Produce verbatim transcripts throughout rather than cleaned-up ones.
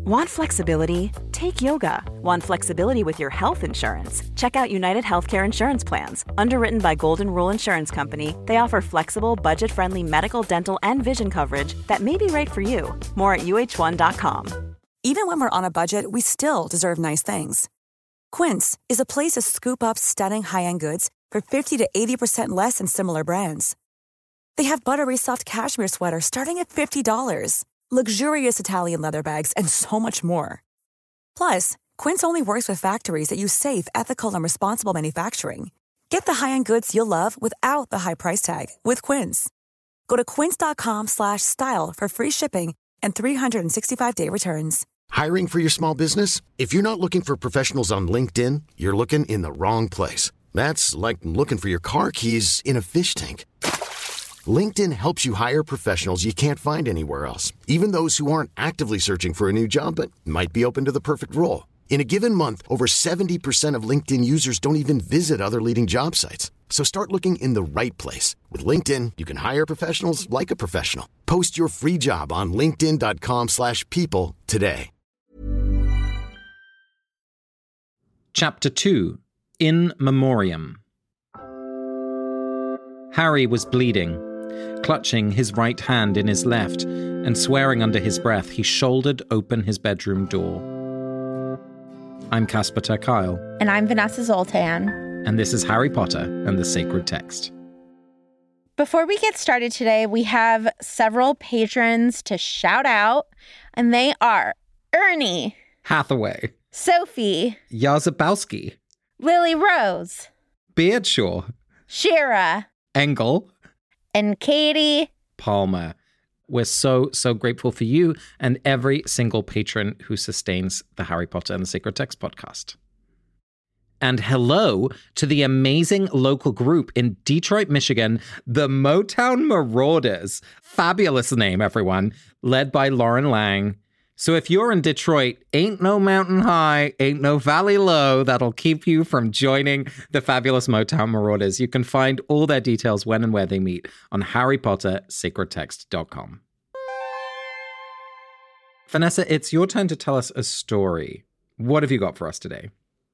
Want flexibility? Take yoga. Want flexibility with your health insurance? Check out United Healthcare Insurance Plans. Underwritten by Golden Rule Insurance Company, they offer flexible, budget-friendly medical, dental, and vision coverage that may be right for you. More at U H one dot com. Even when we're on a budget, we still deserve nice things. Quince is a place to scoop up stunning high-end goods for fifty to eighty percent less than similar brands. They have buttery soft cashmere sweaters starting at fifty dollars, luxurious Italian leather bags, and so much more. Plus, Quince only works with factories that use safe, ethical, and responsible manufacturing. Get the high-end goods you'll love without the high price tag with Quince. Go to quince.com slash style for free shipping and three sixty-five day returns. Hiring for your small business? If you're not looking for professionals on LinkedIn, you're looking in the wrong place. That's like looking for your car keys in a fish tank. LinkedIn helps you hire professionals you can't find anywhere else, even those who aren't actively searching for a new job but might be open to the perfect role. In a given month, over seventy percent of LinkedIn users don't even visit other leading job sites. So start looking in the right place. With LinkedIn, you can hire professionals like a professional. Post your free job on linkedin.com slash people today. Chapter two. In Memoriam. Harry was bleeding. Clutching his right hand in his left and swearing under his breath, he shouldered open his bedroom door. I'm Casper ter Kuile. And I'm Vanessa Zoltan. And this is Harry Potter and the Sacred Text. Before we get started today, we have several patrons to shout out, and they are Ernie, Hathaway, Sophie, Yazabowski, Lily Rose, Beardshaw, Shira, Engel, and Katie Palmer. We're so, so grateful for you and every single patron who sustains the Harry Potter and the Sacred Text podcast. And hello to the amazing local group in Detroit, Michigan, the Motown Marauders. Fabulous name, everyone. Led by Lauren Lang. So if you're in Detroit, ain't no mountain high, ain't no valley low that'll keep you from joining the fabulous Motown Marauders. You can find all their details when and where they meet on harry potter sacred text dot com. Vanessa, it's your turn to tell us a story. What have you got for us today?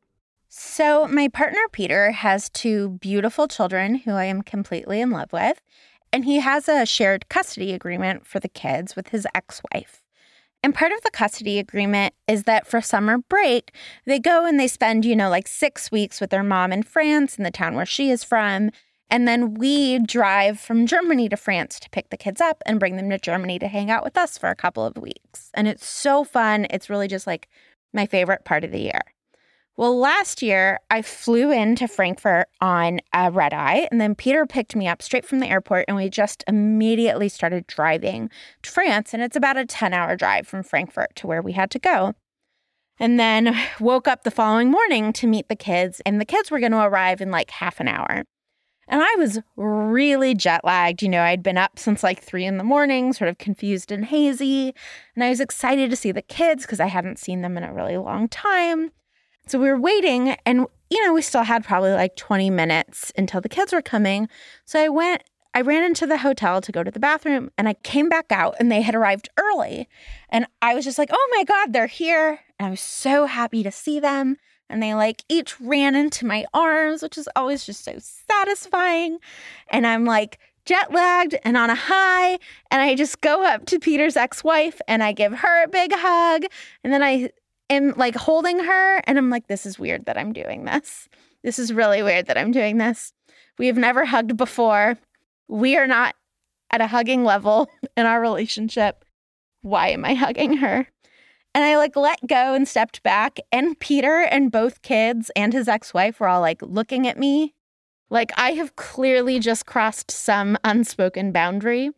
So my partner Peter has two beautiful children who I am completely in love with, and he has a shared custody agreement for the kids with his ex-wife. And part of the custody agreement is that for summer break, they go and they spend, you know, like six weeks with their mom in France, in the town where she is from. And then we drive from Germany to France to pick the kids up and bring them to Germany to hang out with us for a couple of weeks. And it's so fun. It's really just like my favorite part of the year. Well, last year, I flew into Frankfurt on a red eye, and then Peter picked me up straight from the airport, and we just immediately started driving to France, and it's about a ten-hour drive from Frankfurt to where we had to go. And then woke up the following morning to meet the kids, and the kids were going to arrive in like half an hour. And I was really jet lagged. You know, I'd been up since like three in the morning, sort of confused and hazy, and I was excited to see the kids because I hadn't seen them in a really long time. So we were waiting, and, you know, we still had probably like twenty minutes until the kids were coming. So I went, I ran into the hotel to go to the bathroom, and I came back out, and they had arrived early. And I was just like, oh my God, they're here. And I was so happy to see them. And they like each ran into my arms, which is always just so satisfying. And I'm like jet lagged and on a high. And I just go up to Peter's ex-wife, and I give her a big hug. And then I am like holding her, and I'm like, this is weird that I'm doing this. This is really weird that I'm doing this. We have never hugged before. We are not at a hugging level in our relationship. Why am I hugging her? And I like let go and stepped back, and Peter and both kids and his ex-wife were all like looking at me like I have clearly just crossed some unspoken boundary.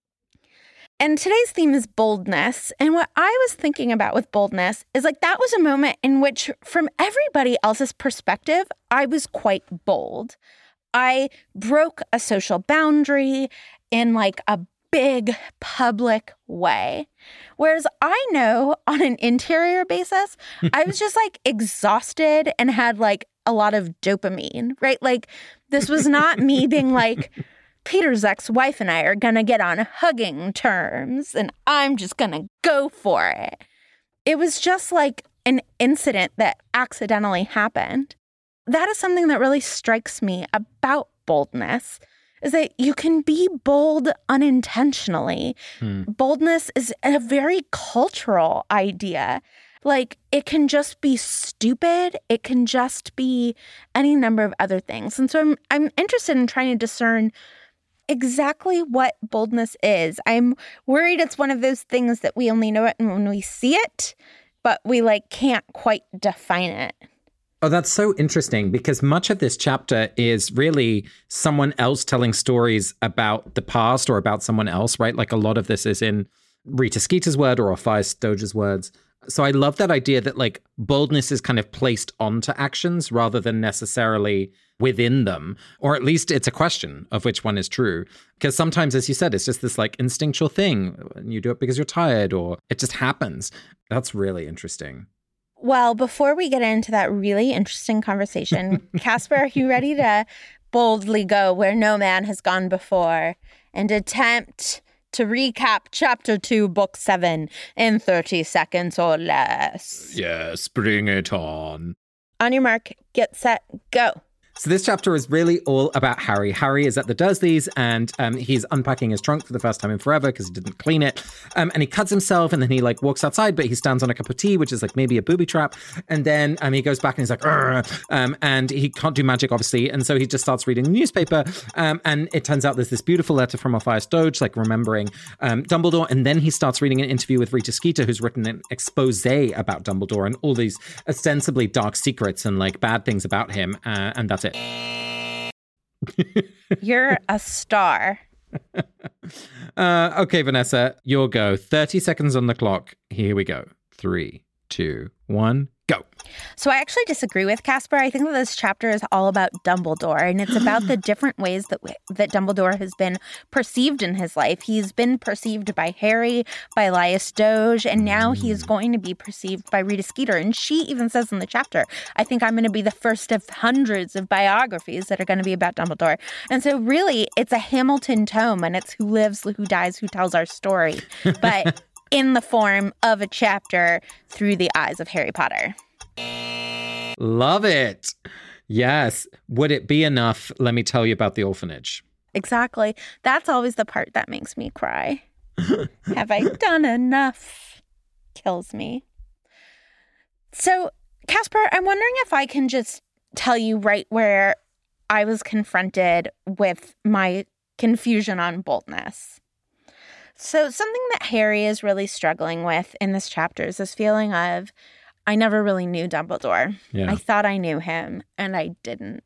And today's theme is boldness. And what I was thinking about with boldness is like that was a moment in which, from everybody else's perspective, I was quite bold. I broke a social boundary in like a big public way. Whereas I know on an interior basis, I was just like exhausted and had like a lot of dopamine, right? Like this was not me being like, Peter's ex-wife and I are going to get on hugging terms, and I'm just going to go for it. It was just like an incident that accidentally happened. That is something that really strikes me about boldness, is that you can be bold unintentionally. Hmm. Boldness is a very cultural idea. Like, it can just be stupid. It can just be any number of other things. And so I'm I'm interested in trying to discern exactly what boldness is. I'm worried it's one of those things that we only know it when we see it, but we like can't quite define it. Oh, that's so interesting, because much of this chapter is really someone else telling stories about the past or about someone else, right? Like a lot of this is in Rita Skeeter's word or Ophir Doge's words. So I love that idea that like boldness is kind of placed onto actions rather than necessarily within them, or at least it's a question of which one is true. Because sometimes, as you said, it's just this like instinctual thing. You do it because you're tired or it just happens. That's really interesting. Well, before we get into that really interesting conversation, Casper, are you ready to boldly go where no man has gone before and attempt to recap chapter two, book seven in thirty seconds or less? Yes, bring it on. On your mark, get set, go. So this chapter is really all about Harry. Harry is at the Dursleys and um, he's unpacking his trunk for the first time in forever because he didn't clean it. Um, and he cuts himself and then he like walks outside, but he stands on a cup of tea, which is like maybe a booby trap. And then um, he goes back and he's like, um, and he can't do magic, obviously. And so he just starts reading the newspaper. Um, and it turns out there's this beautiful letter from Ophir Doge, like remembering um, Dumbledore. And then he starts reading an interview with Rita Skeeter, who's written an expose about Dumbledore and all these ostensibly dark secrets and like bad things about him. Uh, and that's it. You're a star. uh, okay, Vanessa, your go. thirty seconds on the clock. Here we go. Three, two, one, go. So I actually disagree with Casper. I think that this chapter is all about Dumbledore, and it's about the different ways that that Dumbledore has been perceived in his life. He's been perceived by Harry, by Elias Doge, and now he's going to be perceived by Rita Skeeter. And she even says in the chapter, I think I'm going to be the first of hundreds of biographies that are going to be about Dumbledore. And so really, it's a Hamilton tome, and it's who lives, who dies, who tells our story. But in the form of a chapter through the eyes of Harry Potter. Love it. Yes. Would it be enough? Let me tell you about the orphanage. Exactly. That's always the part that makes me cry. Have I done enough? Kills me. So, Casper, I'm wondering if I can just tell you right where I was confronted with my confusion on boldness. So something that Harry is really struggling with in this chapter is this feeling of, I never really knew Dumbledore. Yeah. I thought I knew him, and I didn't.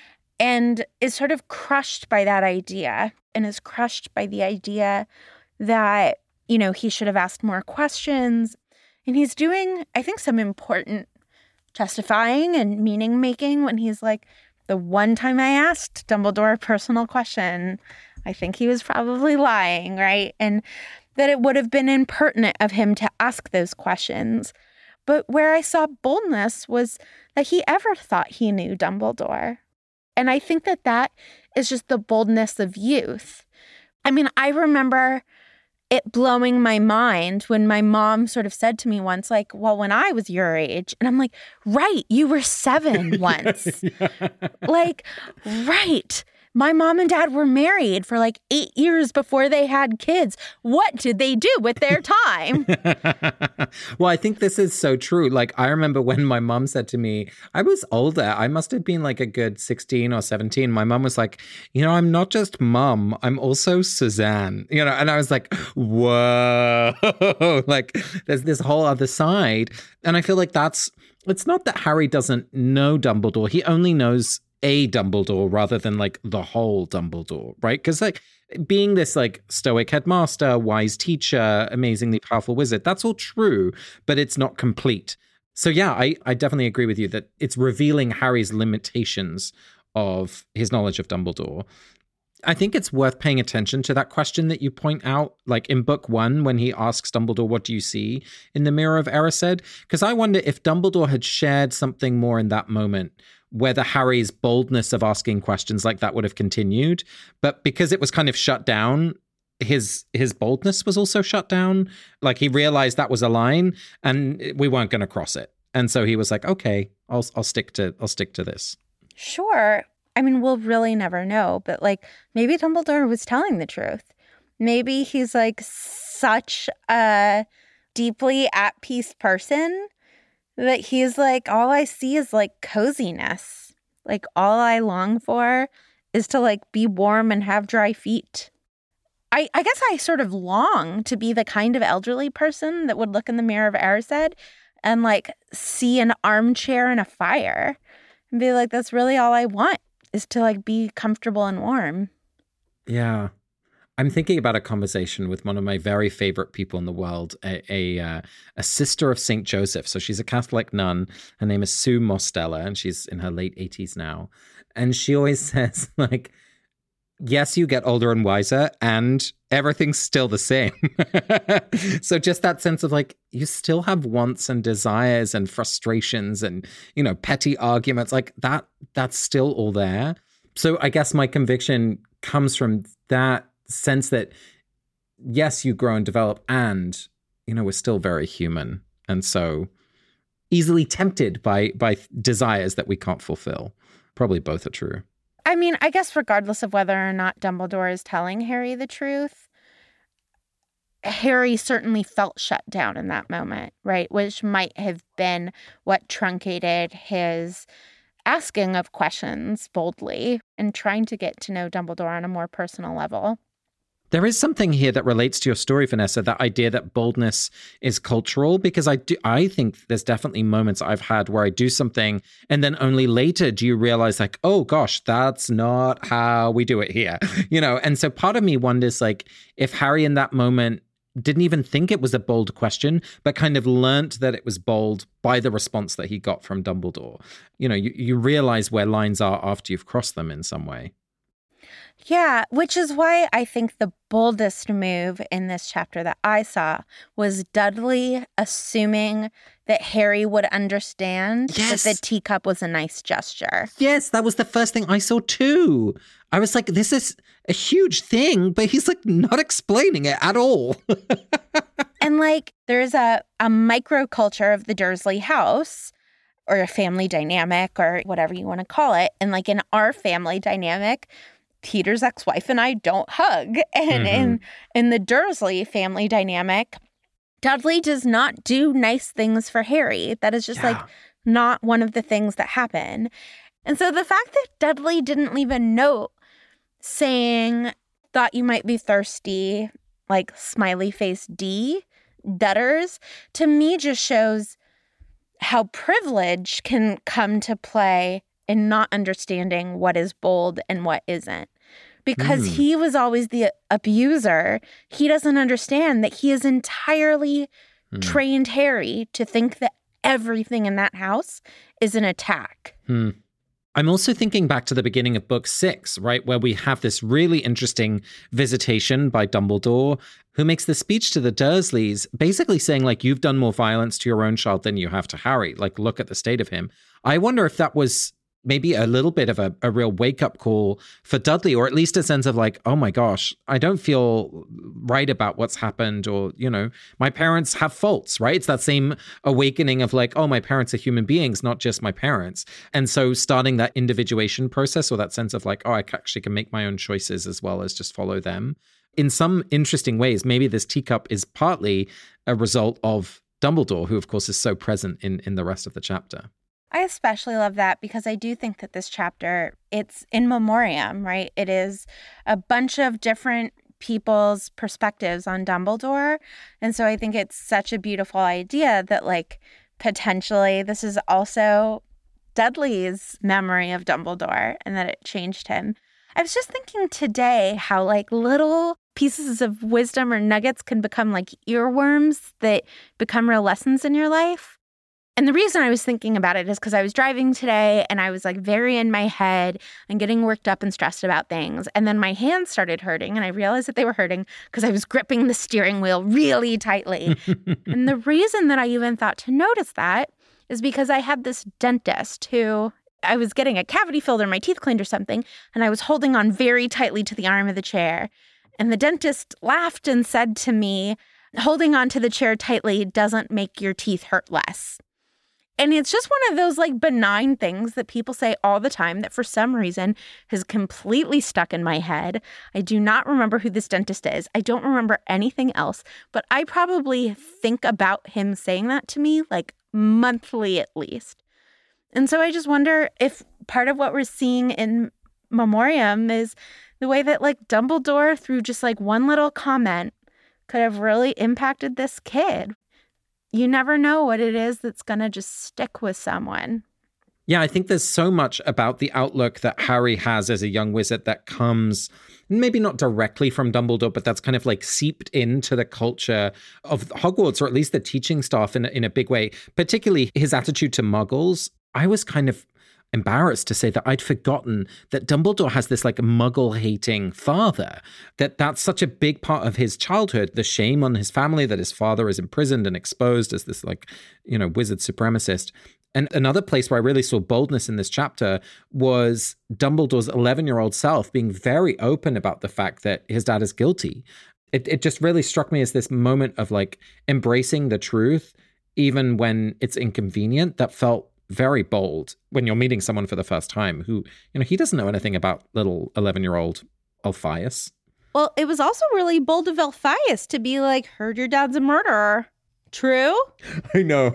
And is sort of crushed by that idea, and is crushed by the idea that, you know, he should have asked more questions. And he's doing, I think, some important justifying and meaning making when he's like, the one time I asked Dumbledore a personal question, I think he was probably lying, right? And that it would have been impertinent of him to ask those questions. But where I saw boldness was that he ever thought he knew Dumbledore. And I think that that is just the boldness of youth. I mean, I remember it blowing my mind when my mom sort of said to me once, like, well, when I was your age, and I'm like, right, you were seven once. Yeah. Like, right. My mom and dad were married for like eight years before they had kids. What did they do with their time? Well, I think this is so true. Like, I remember when my mom said to me, I was older. I must have been like a good sixteen or seventeen. My mom was like, you know, I'm not just mom. I'm also Suzanne. You know, and I was like, whoa. Like, there's this whole other side. And I feel like that's, it's not that Harry doesn't know Dumbledore. He only knows a Dumbledore rather than like the whole Dumbledore, right? Because like being this like stoic headmaster, wise teacher, amazingly powerful wizard, that's all true, but it's not complete. So yeah, I, I definitely agree with you that it's revealing Harry's limitations of his knowledge of Dumbledore. I think it's worth paying attention to that question that you point out, like in book one, when he asks Dumbledore, what do you see in the Mirror of Erised? Because I wonder if Dumbledore had shared something more in that moment, whether Harry's boldness of asking questions like that would have continued. But because it was kind of shut down his his boldness was also shut down. Like he realized that was a line and we weren't going to cross it. And so he was like, okay, I'll I'll stick to I'll stick to this. Sure. I mean, we'll really never know, but like maybe Dumbledore was telling the truth. Maybe he's like such a deeply at peace person that he's like, all I see is like coziness. Like all I long for is to like be warm and have dry feet. I, I guess I sort of long to be the kind of elderly person that would look in the mirror of Erised and like see an armchair and a fire and be like, that's really all I want is to like be comfortable and warm. Yeah. I'm thinking about a conversation with one of my very favorite people in the world, a a, uh, a sister of Saint Joseph. So she's a Catholic nun. Her name is Sue Mostella, and she's in her late eighties now. And she always says, like, yes, you get older and wiser, and everything's still the same. So just that sense of like, you still have wants and desires and frustrations and, you know, petty arguments like that. That's still all there. So I guess my conviction comes from that sense that, yes, you grow and develop and, you know, we're still very human. And so easily tempted by by desires that we can't fulfill. Probably both are true. I mean, I guess regardless of whether or not Dumbledore is telling Harry the truth, Harry certainly felt shut down in that moment, right? Which might have been what truncated his asking of questions boldly and trying to get to know Dumbledore on a more personal level. There is something here that relates to your story, Vanessa, that idea that boldness is cultural, because I do, I think there's definitely moments I've had where I do something and then only later do you realize like, oh gosh, that's not how we do it here, you know? And so part of me wonders like if Harry in that moment didn't even think it was a bold question, but kind of learnt that it was bold by the response that he got from Dumbledore. You know, you, you realize where lines are after you've crossed them in some way. Yeah, which is why I think the boldest move in this chapter that I saw was Dudley assuming that Harry would understand yes. that the teacup was a nice gesture. Yes, that was the first thing I saw too. I was like, this is a huge thing, but he's like not explaining it at all. And like there's a, a microculture of the Dursley house or a family dynamic or whatever you want to call it. And like in our family dynamic, Peter's ex-wife and I don't hug. And mm-hmm. in in the Dursley family dynamic, Dudley does not do nice things for Harry. That is just yeah. like not one of the things that happen. And so the fact that Dudley didn't leave a note saying, thought you might be thirsty, like smiley face D, Dudders, to me just shows how privilege can come to play in not understanding what is bold and what isn't. Because mm. he was always the abuser, he doesn't understand that he has entirely mm. trained Harry to think that everything in that house is an attack. Hmm. I'm also thinking back to the beginning of book six, right, where we have this really interesting visitation by Dumbledore, who makes the speech to the Dursleys, basically saying, like, you've done more violence to your own child than you have to Harry. Like, look at the state of him. I wonder if that was maybe a little bit of a, a real wake-up call for Dudley, or at least a sense of like, oh my gosh, I don't feel right about what's happened, or, you know, my parents have faults, right? It's that same awakening of like, oh, my parents are human beings, not just my parents. And so starting that individuation process, or that sense of like, oh, I actually can make my own choices as well as just follow them. In some interesting ways, maybe this teacup is partly a result of Dumbledore, who of course is so present in, in the rest of the chapter. I especially love that because I do think that this chapter, it's in memoriam, right? It is a bunch of different people's perspectives on Dumbledore. And so I think it's such a beautiful idea that like potentially this is also Dudley's memory of Dumbledore and that it changed him. I was just thinking today how like little pieces of wisdom or nuggets can become like earworms that become real lessons in your life. And the reason I was thinking about it is because I was driving today and I was like very in my head and getting worked up and stressed about things. And then my hands started hurting and I realized that they were hurting because I was gripping the steering wheel really tightly. And the reason that I even thought to notice that is because I had this dentist who I was getting a cavity filled or my teeth cleaned or something, and I was holding on very tightly to the arm of the chair. And the dentist laughed and said to me, holding onto the chair tightly doesn't make your teeth hurt less. And it's just one of those like benign things that people say all the time that for some reason has completely stuck in my head. I do not remember who this dentist is. I don't remember anything else, but I probably think about him saying that to me like monthly at least. And so I just wonder if part of what we're seeing in Memoriam is the way that like Dumbledore, through just like one little comment, could have really impacted this kid. You never know what it is that's going to just stick with someone. Yeah, I think there's so much about the outlook that Harry has as a young wizard that comes maybe not directly from Dumbledore, but that's kind of like seeped into the culture of Hogwarts, or at least the teaching staff in a, in a big way, particularly his attitude to Muggles. I was kind of embarrassed to say that I'd forgotten that Dumbledore has this like Muggle-hating father, that that's such a big part of his childhood, the shame on his family that his father is imprisoned and exposed as this like, you know, wizard supremacist. And another place where I really saw boldness in this chapter was Dumbledore's eleven-year-old self being very open about the fact that his dad is guilty. It, it just really struck me as this moment of like embracing the truth, even when it's inconvenient, that felt very bold when you're meeting someone for the first time who, you know, he doesn't know anything about little eleven-year-old Alphaeus. Well, it was also really bold of Alphaeus to be like, heard your dad's a murderer. True? I know.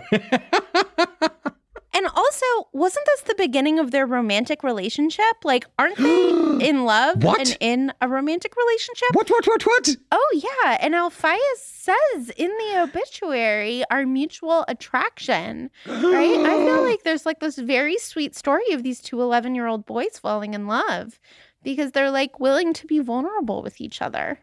And also, wasn't this the beginning of their romantic relationship? Like, aren't they in love What? and in a romantic relationship? What, what, what, what? Oh, yeah. And Alphaeus says in the obituary, our mutual attraction, right? I feel like there's like this very sweet story of these two eleven-year-old boys falling in love because they're like willing to be vulnerable with each other.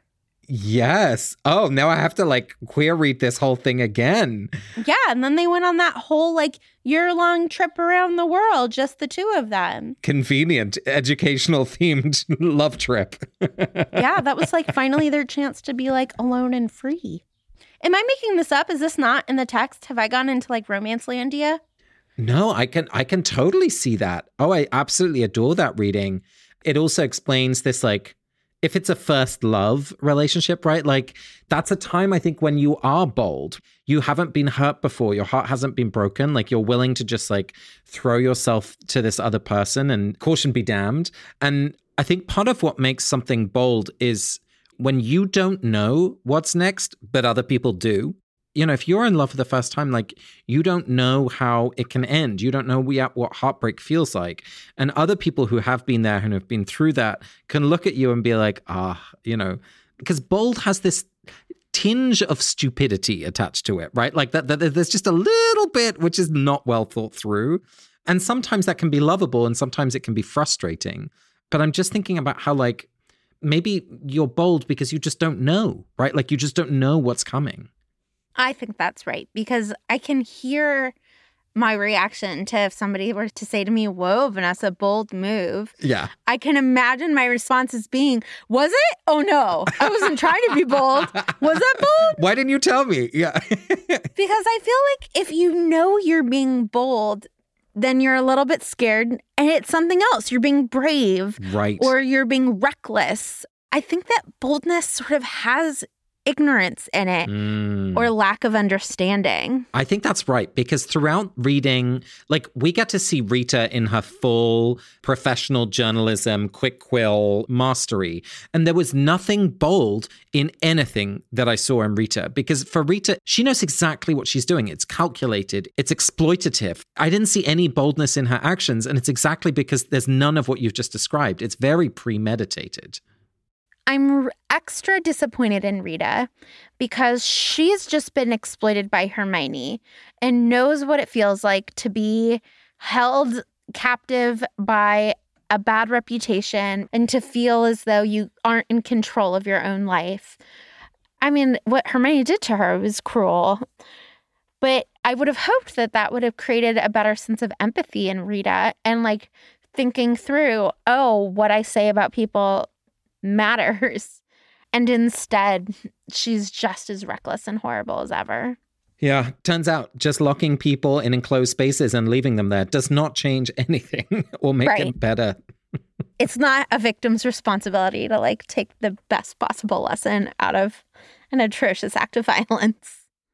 Yes. Oh, now I have to like queer read this whole thing again. Yeah. And then they went on that whole like year-long trip around the world, just the two of them. Convenient, educational themed love trip. Yeah. That was like finally their chance to be like alone and free. Am I making this up? Is this not in the text? Have I gone into like Romancelandia? No, I can I can totally see that. Oh, I absolutely adore that reading. It also explains this like, if it's a first love relationship, right? Like that's a time I think when you are bold, you haven't been hurt before, your heart hasn't been broken. Like you're willing to just like throw yourself to this other person and caution be damned. And I think part of what makes something bold is when you don't know what's next, but other people do. You know, if you're in love for the first time, like you don't know how it can end. You don't know what heartbreak feels like. And other people who have been there and have been through that can look at you and be like, ah, you know, because bold has this tinge of stupidity attached to it, right? Like that, that there's just a little bit which is not well thought through. And sometimes that can be lovable and sometimes it can be frustrating. But I'm just thinking about how like maybe you're bold because you just don't know, right? Like you just don't know what's coming. I think that's right, because I can hear my reaction to if somebody were to say to me, whoa, Vanessa, bold move. Yeah. I can imagine my response as being, was it? Oh, no, I wasn't trying to be bold. Was that bold? Why didn't you tell me? Yeah. Because I feel like if you know you're being bold, then you're a little bit scared and it's something else. You're being brave. Right. Or you're being reckless. I think that boldness sort of has ignorance in it mm. or lack of understanding. I think that's right, because throughout reading, like we get to see Rita in her full professional journalism, quick quill mastery. And there was nothing bold in anything that I saw in Rita, because for Rita, she knows exactly what she's doing. It's calculated. It's exploitative. I didn't see any boldness in her actions. And it's exactly because there's none of what you've just described. It's very premeditated. I'm extra disappointed in Rita because she's just been exploited by Hermione and knows what it feels like to be held captive by a bad reputation and to feel as though you aren't in control of your own life. I mean, what Hermione did to her was cruel, but I would have hoped that that would have created a better sense of empathy in Rita and like thinking through, oh, what I say about people matters. And instead, she's just as reckless and horrible as ever. Yeah, turns out just locking people in enclosed spaces and leaving them there does not change anything or make right. it better. it's not a victim's responsibility to like take the best possible lesson out of an atrocious act of violence.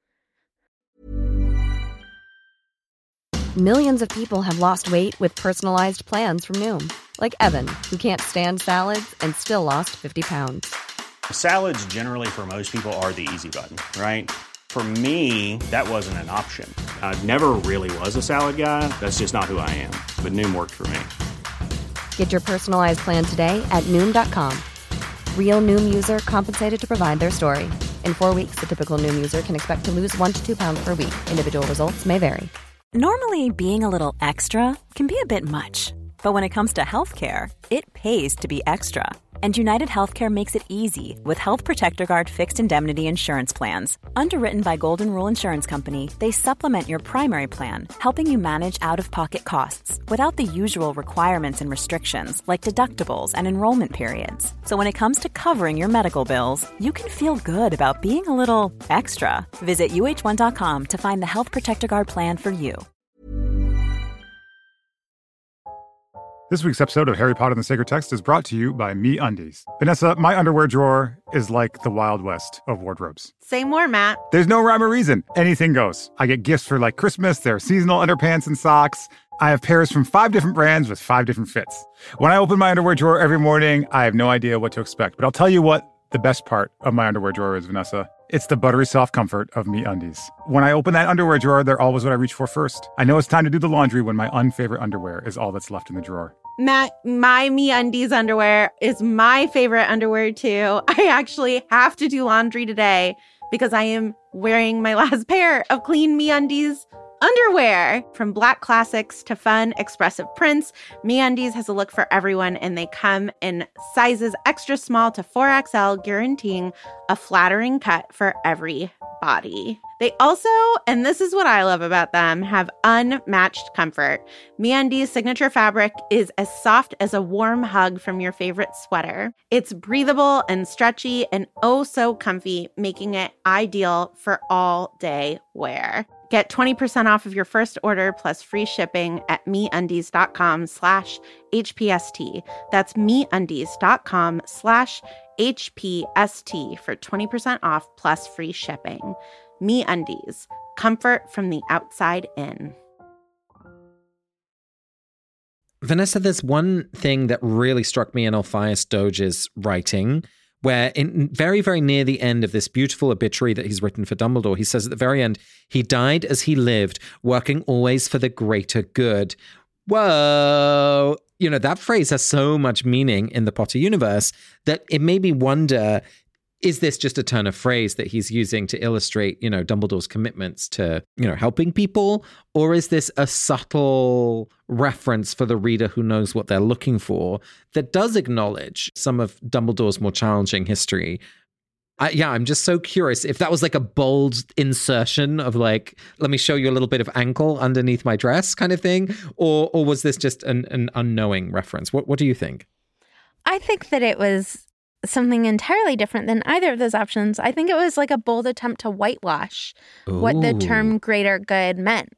Millions of people have lost weight with personalized plans from Noom. Like Evan, who can't stand salads and still lost fifty pounds. Salads generally for most people are the easy button, right? For me, that wasn't an option. I never really was a salad guy. That's just not who I am. But Noom worked for me. Get your personalized plan today at Noom dot com. Real Noom user compensated to provide their story. In four weeks, the typical Noom user can expect to lose one to two pounds per week. Individual results may vary. Normally, being a little extra can be a bit much. But when it comes to healthcare, it pays to be extra. And United Healthcare makes it easy with Health Protector Guard fixed indemnity insurance plans. Underwritten by Golden Rule Insurance Company, they supplement your primary plan, helping you manage out-of-pocket costs without the usual requirements and restrictions like deductibles and enrollment periods. So when it comes to covering your medical bills, you can feel good about being a little extra. Visit U H one dot com to find the Health Protector Guard plan for you. This week's episode of Harry Potter and the Sacred Text is brought to you by MeUndies. Vanessa, my underwear drawer is like the Wild West of wardrobes. Say more, Matt. There's no rhyme or reason. Anything goes. I get gifts for like Christmas, there are seasonal underpants and socks. I have pairs from five different brands with five different fits. When I open my underwear drawer every morning, I have no idea what to expect. But I'll tell you what the best part of my underwear drawer is, Vanessa. It's the buttery soft comfort of MeUndies. When I open that underwear drawer, they're always what I reach for first. I know it's time to do the laundry when my unfavorite underwear is all that's left in the drawer. Matt, my MeUndies underwear is my favorite underwear too. I actually have to do laundry today because I am wearing my last pair of clean MeUndies underwear. From black classics to fun, expressive prints, MeUndies has a look for everyone, and they come in sizes extra small to four X L, guaranteeing a flattering cut for every body. They also, and this is what I love about them, have unmatched comfort. MeUndies' signature fabric is as soft as a warm hug from your favorite sweater. It's breathable and stretchy and oh so comfy, making it ideal for all-day wear. Get twenty percent off of your first order plus free shipping at MeUndies.com slash HPST. That's MeUndies.com slash HPST for twenty percent off plus free shipping. MeUndies, comfort from the outside in. Vanessa, there's one thing that really struck me in Alpheus Doge's writing, where in very, very near the end of this beautiful obituary that he's written for Dumbledore, he says at the very end, he died as he lived, working always for the greater good. Whoa. You know, that phrase has so much meaning in the Potter universe that it made me wonder, is this just a turn of phrase that he's using to illustrate, you know, Dumbledore's commitments to, you know, helping people? Or is this a subtle reference for the reader who knows what they're looking for that does acknowledge some of Dumbledore's more challenging history? I, yeah, I'm just so curious if that was like a bold insertion of like, let me show you a little bit of ankle underneath my dress kind of thing, or or was this just an, an unknowing reference? What What do you think? I think that it was something entirely different than either of those options. I think it was like a bold attempt to whitewash Ooh. what the term greater good meant.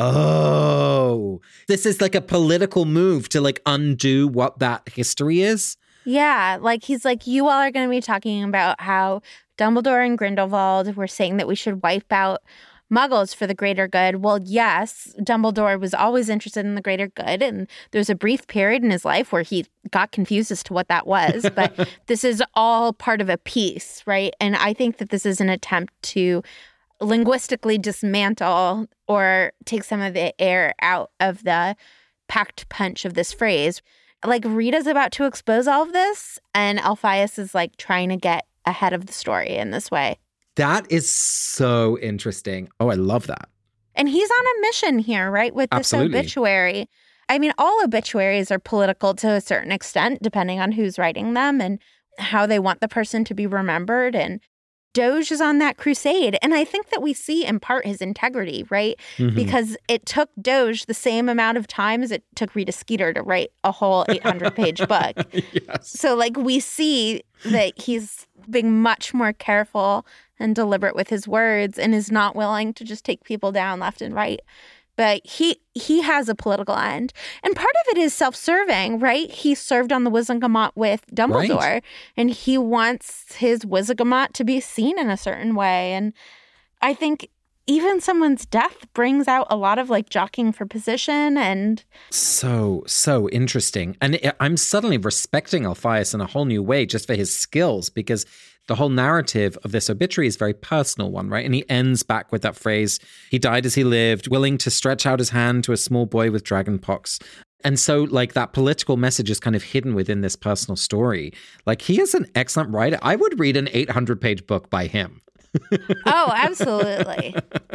Oh, this is like a political move to like undo what that history is. Yeah, like he's like, you all are going to be talking about how Dumbledore and Grindelwald were saying that we should wipe out Muggles for the greater good. Well, yes, Dumbledore was always interested in the greater good, and there's a brief period in his life where he got confused as to what that was, but this is all part of a piece, right? And I think that this is an attempt to linguistically dismantle or take some of the air out of the packed punch of this phrase. Like, Rita's about to expose all of this, and Alpheus is like trying to get ahead of the story in this way. That is so interesting. Oh, I love that. And he's on a mission here, right? With this Absolutely. obituary. I mean, all obituaries are political to a certain extent, depending on who's writing them and how they want the person to be remembered. And Doge is on that crusade. And I think that we see in part his integrity, right? Mm-hmm. Because it took Doge the same amount of time as it took Rita Skeeter to write a whole eight hundred page book. Yes. So, like, we see that he's being much more careful and deliberate with his words and is not willing to just take people down left and right but he he has a political end. And part of it is self-serving, right? He served on the Wizengamot with Dumbledore, right. And he wants his Wizengamot to be seen in a certain way. And I think even someone's death brings out a lot of like jockeying for position and... So, so interesting. And it, I'm suddenly respecting Alpheus in a whole new way just for his skills, because the whole narrative of this obituary is a very personal one, right? And he ends back with that phrase, he died as he lived, willing to stretch out his hand to a small boy with dragonpox. And so like that political message is kind of hidden within this personal story. Like he is an excellent writer. I would read an eight hundred page book by him. Oh, absolutely.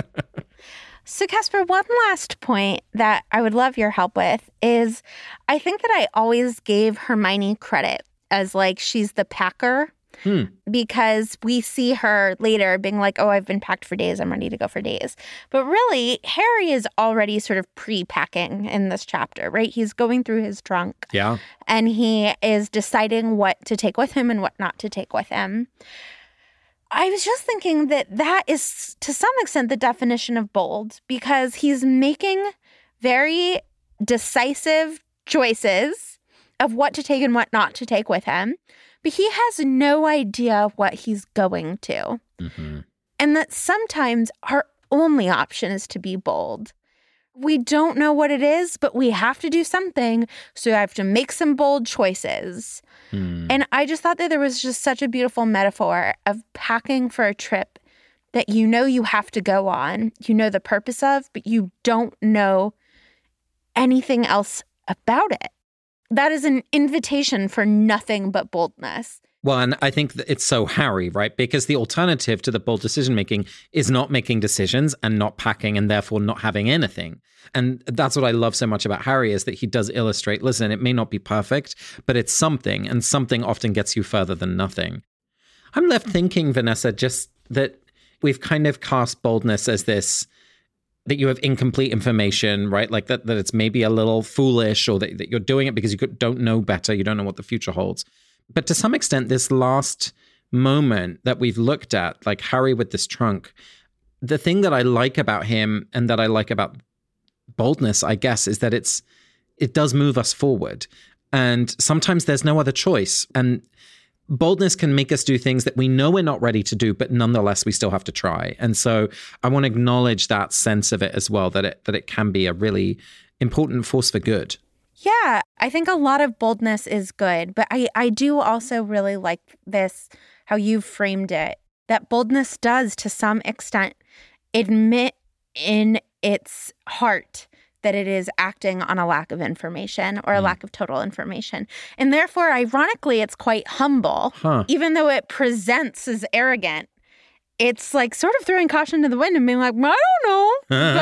So, Casper, one last point that I would love your help with is I think that I always gave Hermione credit as like she's the packer hmm. because we see her later being like, oh, I've been packed for days. I'm ready to go for days. But really, Harry is already sort of pre-packing in this chapter, right? He's going through his trunk. Yeah. And he is deciding what to take with him and what not to take with him. I was just thinking that that is, to some extent, the definition of bold, because he's making very decisive choices of what to take and what not to take with him, but he has no idea what he's going to. Mm-hmm. And that sometimes our only option is to be bold. We don't know what it is, but we have to do something, so I have to make some bold choices. Hmm. And I just thought that there was just such a beautiful metaphor of packing for a trip that you know you have to go on, you know the purpose of, but you don't know anything else about it. That is an invitation for nothing but boldness. Well, and I think that it's so Harry, right? Because the alternative to the bold decision-making is not making decisions and not packing and therefore not having anything. And that's what I love so much about Harry is that he does illustrate, listen, it may not be perfect, but it's something, and something often gets you further than nothing. I'm left thinking, Vanessa, just that we've kind of cast boldness as this, that you have incomplete information, right? Like that, that it's maybe a little foolish, or that, that you're doing it because you don't know better, you don't know what the future holds. But to some extent, this last moment that we've looked at, like Harry with this trunk, the thing that I like about him and that I like about boldness, I guess, is that it's it does move us forward. And sometimes there's no other choice. And boldness can make us do things that we know we're not ready to do, but nonetheless, we still have to try. And so I want to acknowledge that sense of it as well, that it that it can be a really important force for good. Yeah, I think a lot of boldness is good, but I, I do also really like this, how you've framed it, that boldness does, to some extent, admit in its heart that it is acting on a lack of information or a mm. lack of total information. And therefore, ironically, it's quite humble, huh. even though it presents as arrogant. It's like sort of throwing caution to the wind and being like, I don't know,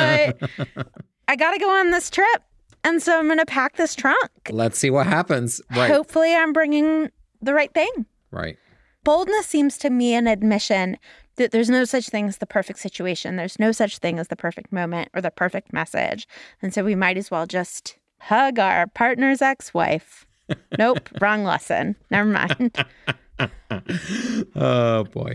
but I got to go on this trip. And so I'm going to pack this trunk. Let's see what happens. Right. Hopefully I'm bringing the right thing. Right. Boldness seems to me an admission that there's no such thing as the perfect situation. There's no such thing as the perfect moment or the perfect message. And so we might as well just hug our partner's ex-wife. Nope, wrong lesson. Never mind. Oh, boy.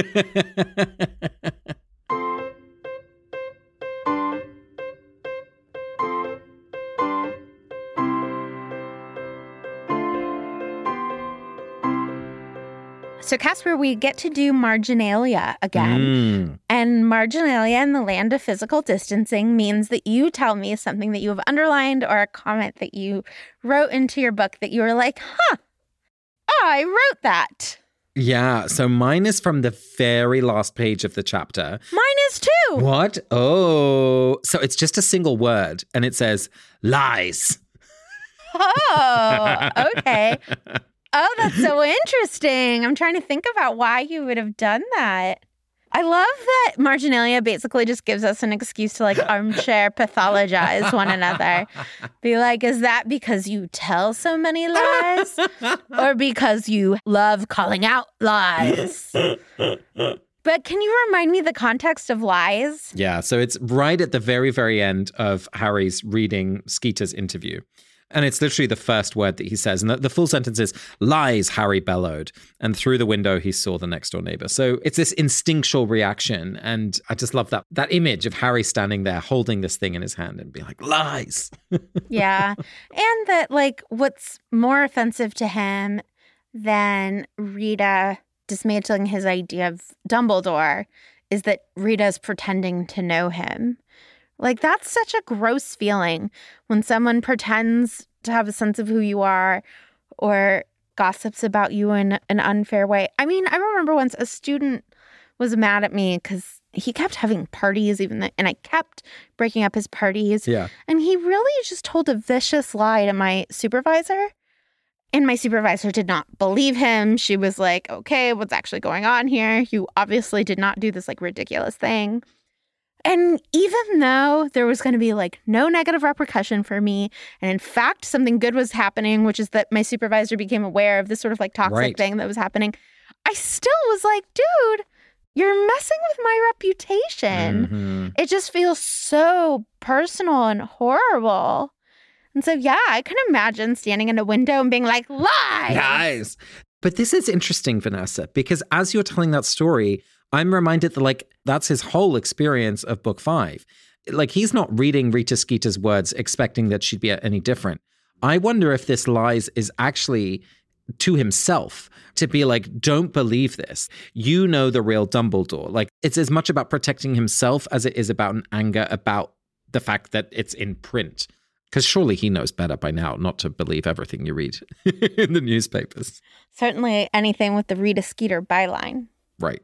So, Casper, we get to do marginalia again. Mm. And marginalia in the land of physical distancing means that you tell me something that you have underlined or a comment that you wrote into your book that you were like, huh, oh, I wrote that. Yeah, so mine is from the very last page of the chapter. Mine is too. What? Oh, so it's just a single word and it says lies. Oh, okay. Oh, that's so interesting. I'm trying to think about why you would have done that. I love that marginalia basically just gives us an excuse to like armchair pathologize one another. Be like, is that because you tell so many lies or because you love calling out lies? But can you remind me the context of lies? Yeah, so it's right at the very, very end of Harry's reading Skeeter's interview. And it's literally the first word that he says. And the, the full sentence is, lies, Harry bellowed. And through the window, he saw the next door neighbor. So it's this instinctual reaction. And I just love that that image of Harry standing there holding this thing in his hand and being like, lies. Yeah. And that, like, what's more offensive to him than Rita dismantling his idea of Dumbledore is that Rita's pretending to know him. Like, that's such a gross feeling when someone pretends to have a sense of who you are or gossips about you in an unfair way. I mean, I remember once a student was mad at me because he kept having parties, even though, and I kept breaking up his parties. Yeah. And he really just told a vicious lie to my supervisor. And my supervisor did not believe him. She was like, okay, what's actually going on here? You obviously did not do this, like, ridiculous thing. And even though there was going to be, like, no negative repercussion for me, and in fact, something good was happening, which is that my supervisor became aware of this sort of, like, toxic right. thing that was happening, I still was like, dude, you're messing with my reputation. Mm-hmm. It just feels so personal and horrible. And so, yeah, I can imagine standing in a window and being like, lies! Lies! But this is interesting, Vanessa, because as you're telling that story, I'm reminded that, like, that's his whole experience of book five. Like, he's not reading Rita Skeeter's words expecting that she'd be any different. I wonder if this lies is actually to himself, to be like, don't believe this. You know the real Dumbledore. Like, it's as much about protecting himself as it is about an anger about the fact that it's in print. Because surely he knows better by now not to believe everything you read in the newspapers. Certainly anything with the Rita Skeeter byline. Right.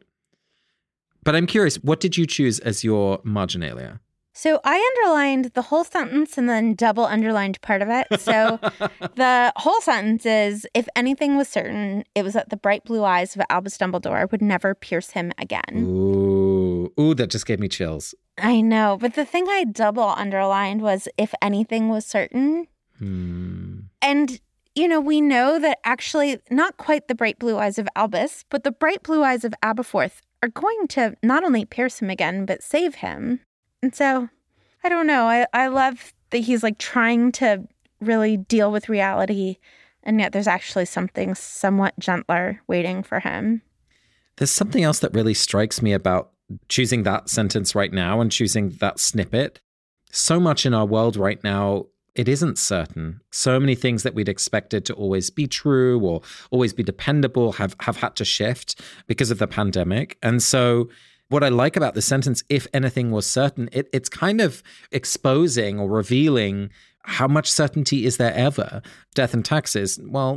But I'm curious, what did you choose as your marginalia? So I underlined the whole sentence and then double underlined part of it. So the whole sentence is, if anything was certain, it was that the bright blue eyes of Albus Dumbledore would never pierce him again. Ooh, ooh, that just gave me chills. I know. But the thing I double underlined was, if anything was certain. Hmm. And, you know, we know that actually not quite the bright blue eyes of Albus, but the bright blue eyes of Aberforth are going to not only pierce him again, but save him. And so, I don't know. I, I love that he's, like, trying to really deal with reality, and yet there's actually something somewhat gentler waiting for him. There's something else that really strikes me about choosing that sentence right now and choosing that snippet. So much in our world right now, it isn't certain. So many things that we'd expected to always be true or always be dependable have, have had to shift because of the pandemic. And so what I like about the sentence, if anything was certain, it, it's kind of exposing or revealing how much certainty is there ever? Death and taxes, well...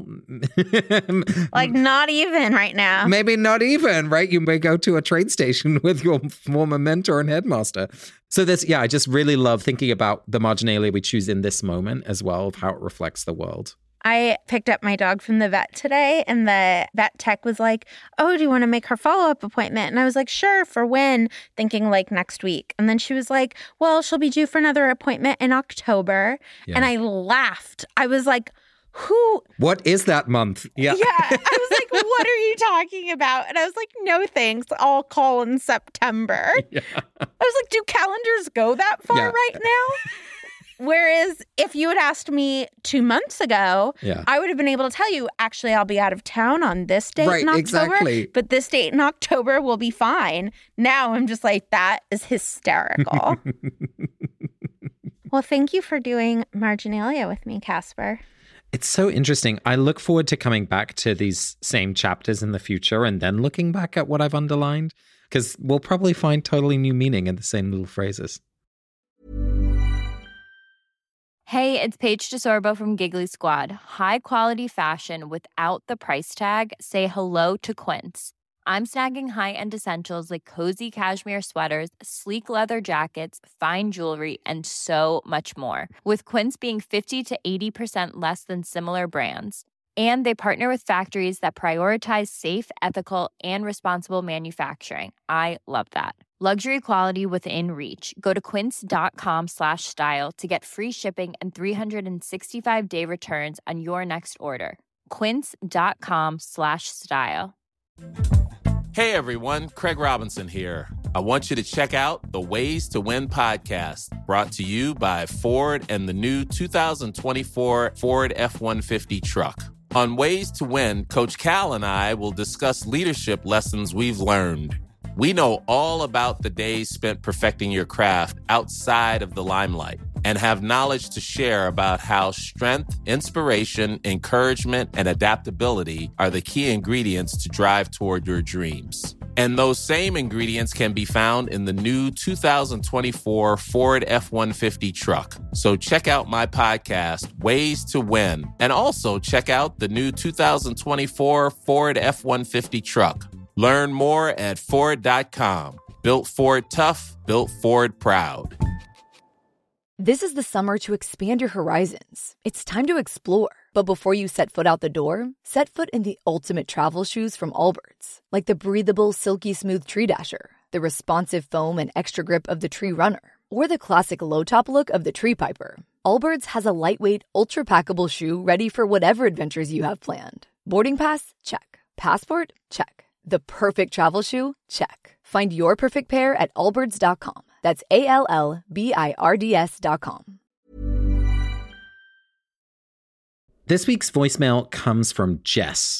like, not even right now. Maybe not even, right? You may go to a train station with your former mentor and headmaster. So this, yeah, I just really love thinking about the marginalia we choose in this moment as well, of how it reflects the world. I picked up my dog from the vet today, and the vet tech was like, oh, do you want to make her follow-up appointment? And I was like, sure, for when? Thinking like next week. And then she was like, well, she'll be due for another appointment in October. Yeah. And I laughed. I was like, who? What is that month? Yeah. Yeah. I was like, what are you talking about? And I was like, no thanks. I'll call in September. Yeah. I was like, do calendars go that far yeah. right now? Whereas if you had asked me two months ago, yeah. I would have been able to tell you, actually, I'll be out of town on this date right, in October. Exactly. But this date in October will be fine. Now I'm just like, that is hysterical. Well, thank you for doing Marginalia with me, Casper. It's so interesting. I look forward to coming back to these same chapters in the future and then looking back at what I've underlined, because we'll probably find totally new meaning in the same little phrases. Hey, it's Paige DeSorbo from Giggly Squad. High quality fashion without the price tag. Say hello to Quince. I'm snagging high-end essentials like cozy cashmere sweaters, sleek leather jackets, fine jewelry, and so much more. With Quince being fifty to eighty percent less than similar brands. And they partner with factories that prioritize safe, ethical, and responsible manufacturing. I love that. Luxury quality within reach. Go to quince.com slash style to get free shipping and three sixty-five day returns on your next order. Quince.com slash style. Hey everyone, Craig Robinson here. I want you to check out the Ways to Win podcast, brought to you by Ford and the new two thousand twenty-four Ford F one fifty truck. On Ways to Win, Coach Cal and I will discuss leadership lessons we've learned. We know all about the days spent perfecting your craft outside of the limelight and have knowledge to share about how strength, inspiration, encouragement, and adaptability are the key ingredients to drive toward your dreams. And those same ingredients can be found in the new two thousand twenty-four Ford F one fifty truck. So check out my podcast, Ways to Win, and also check out the new two thousand twenty-four Ford F one fifty truck. Learn more at Ford dot com. Built Ford tough, built Ford proud. This is the summer to expand your horizons. It's time to explore. But before you set foot out the door, set foot in the ultimate travel shoes from Allbirds. Like the breathable, silky smooth Tree Dasher, the responsive foam and extra grip of the Tree Runner, or the classic low-top look of the Tree Piper. Allbirds has a lightweight, ultra-packable shoe ready for whatever adventures you have planned. Boarding pass? Check. Passport? Check. The perfect travel shoe? Check. Find your perfect pair at allbirds dot com. That's A L L B I R D S dot com. This week's voicemail comes from Jess.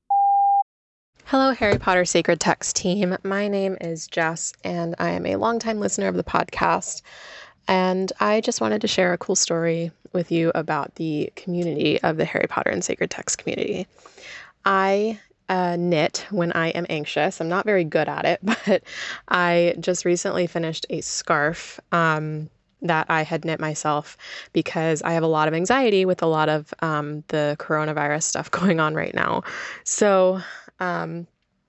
Hello, Harry Potter Sacred Text team. My name is Jess, and I am a longtime listener of the podcast. And I just wanted to share a cool story with you about the community of the Harry Potter and Sacred Text community. I uh, knit when I am anxious. I'm not very good at it, but I just recently finished a scarf um, that I had knit myself because I have a lot of anxiety with a lot of um, the coronavirus stuff going on right now. So um,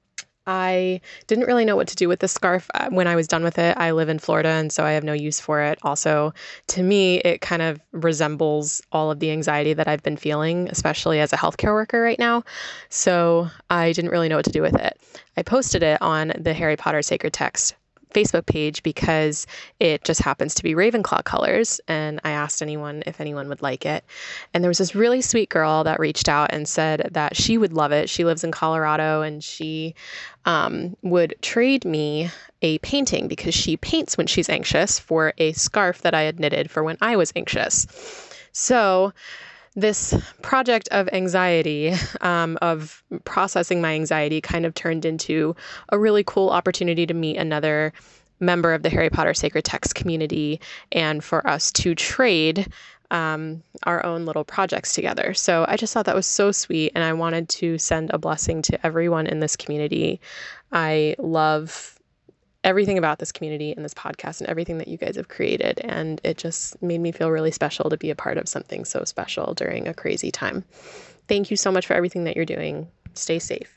I didn't really know what to do with the scarf when I was done with it. I live in Florida, and so I have no use for it. Also, to me, it kind of resembles all of the anxiety that I've been feeling, especially as a healthcare worker right now. So I didn't really know what to do with it. I posted it on the Harry Potter Sacred Text Facebook page because it just happens to be Ravenclaw colors, and I asked anyone if anyone would like it. And there was this really sweet girl that reached out and said that she would love it. She lives in Colorado, and she um, would trade me a painting because she paints when she's anxious for a scarf that I had knitted for when I was anxious. So this project of anxiety, um, of processing my anxiety, kind of turned into a really cool opportunity to meet another member of the Harry Potter Sacred Text community and for us to trade um, our own little projects together. So I just thought that was so sweet, and I wanted to send a blessing to everyone in this community. I love everything about this community and this podcast and everything that you guys have created. And it just made me feel really special to be a part of something so special during a crazy time. Thank you so much for everything that you're doing. Stay safe.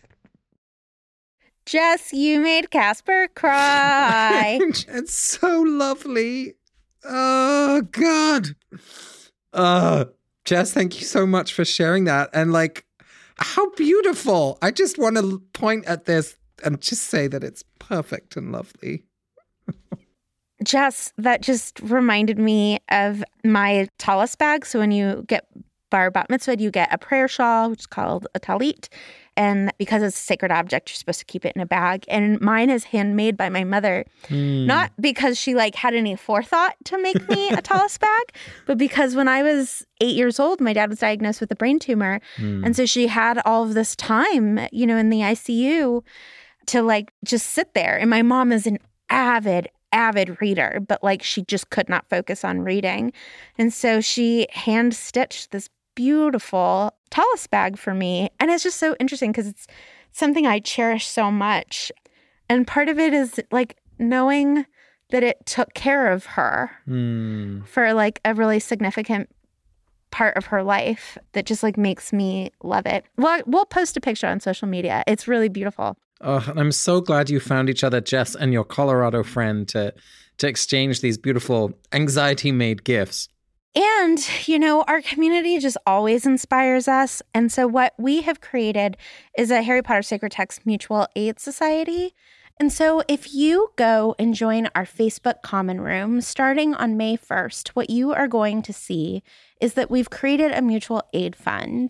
Jess, you made Casper cry. It's so lovely. Oh, God. Uh, Jess, thank you so much for sharing that. And like, how beautiful. I just want to point at this and just say that it's perfect and lovely. Jess, that just reminded me of my talis bag. So when you get bar bat mitzvah, you get a prayer shawl, which is called a talit. And because it's a sacred object, you're supposed to keep it in a bag. And mine is handmade by my mother, mm. not because she like had any forethought to make me a talis bag, but because when I was eight years old, my dad was diagnosed with a brain tumor. Mm. And so she had all of this time, you know, in the I C U to like just sit there. And my mom is an avid, avid reader, but like she just could not focus on reading. And so she hand stitched this beautiful talis bag for me. And it's just so interesting because it's something I cherish so much. And part of it is like knowing that it took care of her mm. for like a really significant part of her life that just like makes me love it. Well, we'll post a picture on social media. It's really beautiful. Oh, and I'm so glad you found each other, Jess, and your Colorado friend to to exchange these beautiful anxiety-made gifts. And, you know, our community just always inspires us. And so what we have created is a Harry Potter Sacred Text Mutual Aid Society. And so if you go and join our Facebook Common Room starting on May first, what you are going to see is that we've created a mutual aid fund.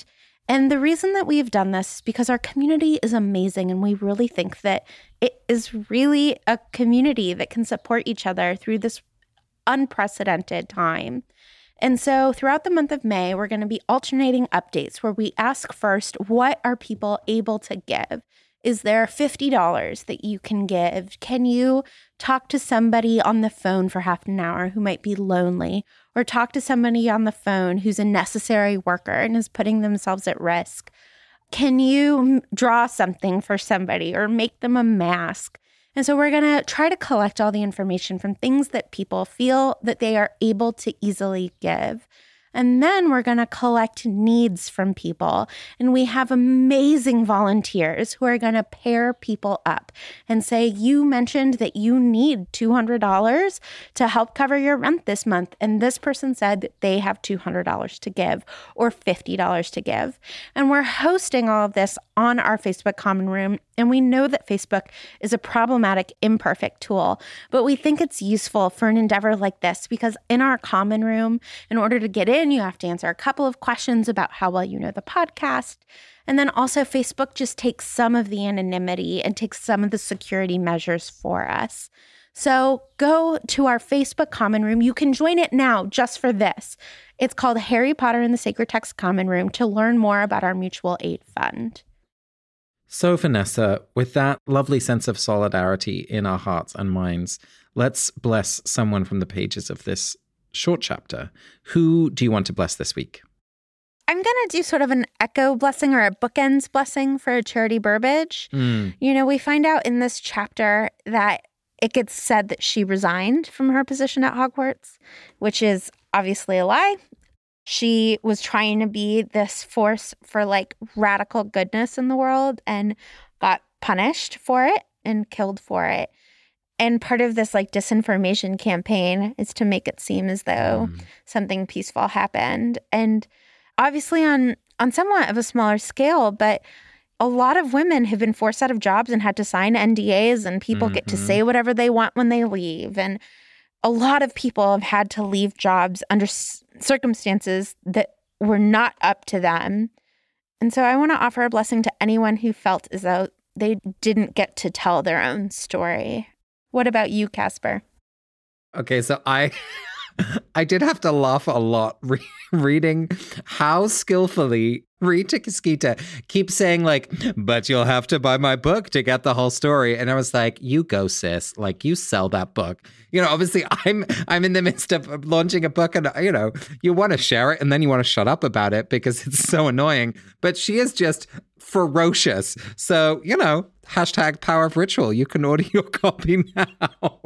And the reason that we've done this is because our community is amazing, and we really think that it is really a community that can support each other through this unprecedented time. And so throughout the month of May, we're going to be alternating updates where we ask first, what are people able to give? Is there fifty dollars that you can give? Can you talk to somebody on the phone for half an hour who might be lonely? Or talk to somebody on the phone who's a necessary worker and is putting themselves at risk? Can you draw something for somebody or make them a mask? And so we're going to try to collect all the information from things that people feel that they are able to easily give. And then we're going to collect needs from people. And we have amazing volunteers who are going to pair people up and say, you mentioned that you need two hundred dollars to help cover your rent this month. And this person said that they have two hundred dollars to give or fifty dollars to give. And we're hosting all of this on our Facebook Common Room. And we know that Facebook is a problematic, imperfect tool, but we think it's useful for an endeavor like this because in our Common Room, in order to get in, you have to answer a couple of questions about how well you know the podcast. And then also Facebook just takes some of the anonymity and takes some of the security measures for us. So go to our Facebook Common Room. You can join it now just for this. It's called Harry Potter and the Sacred Text Common Room to learn more about our mutual aid fund. So, Vanessa, with that lovely sense of solidarity in our hearts and minds, let's bless someone from the pages of this short chapter. Who do you want to bless this week? I'm going to do sort of an echo blessing or a bookends blessing for Charity Burbage. Mm. You know, we find out in this chapter that it gets said that she resigned from her position at Hogwarts, which is obviously a lie. She was trying to be this force for like radical goodness in the world and got punished for it and killed for it. And part of this like disinformation campaign is to make it seem as though mm. something peaceful happened. And obviously on, on somewhat of a smaller scale, but a lot of women have been forced out of jobs and had to sign N D As, and people mm-hmm. get to say whatever they want when they leave. And a lot of people have had to leave jobs under s- circumstances that were not up to them. And so I want to offer a blessing to anyone who felt as though they didn't get to tell their own story. What about you, Casper? Okay, so I I did have to laugh a lot re- reading how skillfully Rita Casquita keeps saying like, but you'll have to buy my book to get the whole story. And I was like, you go, sis. Like, you sell that book. You know, obviously I'm I'm in the midst of launching a book and, you know, you want to share it and then you want to shut up about it because it's so annoying. But she is just ferocious. So, you know, hashtag power of ritual. You can order your copy now.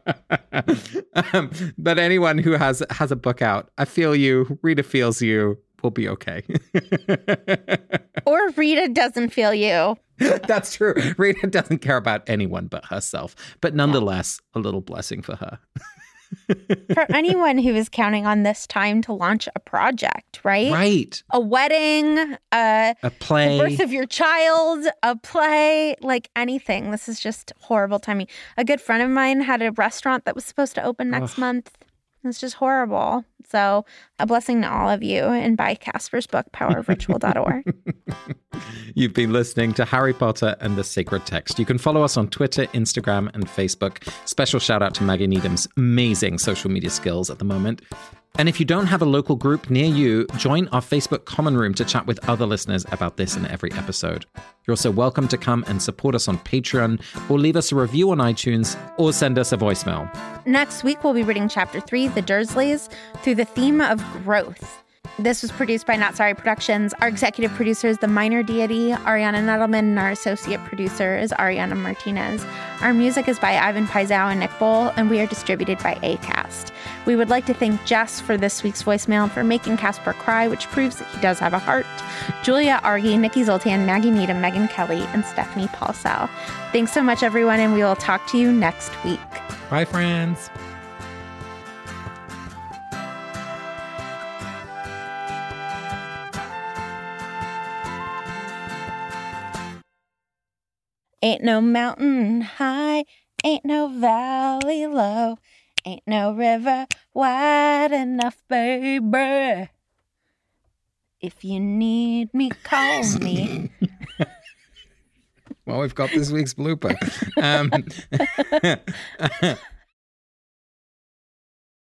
um, but anyone who has has a book out, I feel you. Rita feels you. We'll be okay. Or Rita doesn't feel you. That's true. Rita doesn't care about anyone but herself. But nonetheless, yeah. a little blessing for her. For anyone who is counting on this time to launch a project, right? Right. A wedding, a, a play, the birth of your child, a play, like anything. This is just horrible timing. A good friend of mine had a restaurant that was supposed to open next Ugh. month. It's just horrible. So a blessing to all of you, and buy Casper's book, power of ritual dot org. You've been listening to Harry Potter and the Sacred Text. You can follow us on Twitter, Instagram, and Facebook. Special shout out to Maggie Needham's amazing social media skills at the moment. And if you don't have a local group near you, join our Facebook Common Room to chat with other listeners about this in every episode. You're also welcome to come and support us on Patreon, or leave us a review on iTunes, or send us a voicemail. Next week, we'll be reading Chapter three, The Dursleys, through the theme of growth. This was produced by Not Sorry Productions. Our executive producer is the Minor Deity, Ariana Nettleman, and our associate producer is Ariana Martinez. Our music is by Ivan Paisau and Nick Bowl, and we are distributed by Acast. We would like to thank Jess for this week's voicemail for making Casper cry, which proves that he does have a heart. Julia Argy, Nikki Zoltan, Maggie Needham, Megan Kelly, and Stephanie Paulsell. Thanks so much, everyone, and we will talk to you next week. Bye, friends. Ain't no mountain high, ain't no valley low, ain't no river wide enough, baby. If you need me, call me. Well, we've got this week's blooper. Um,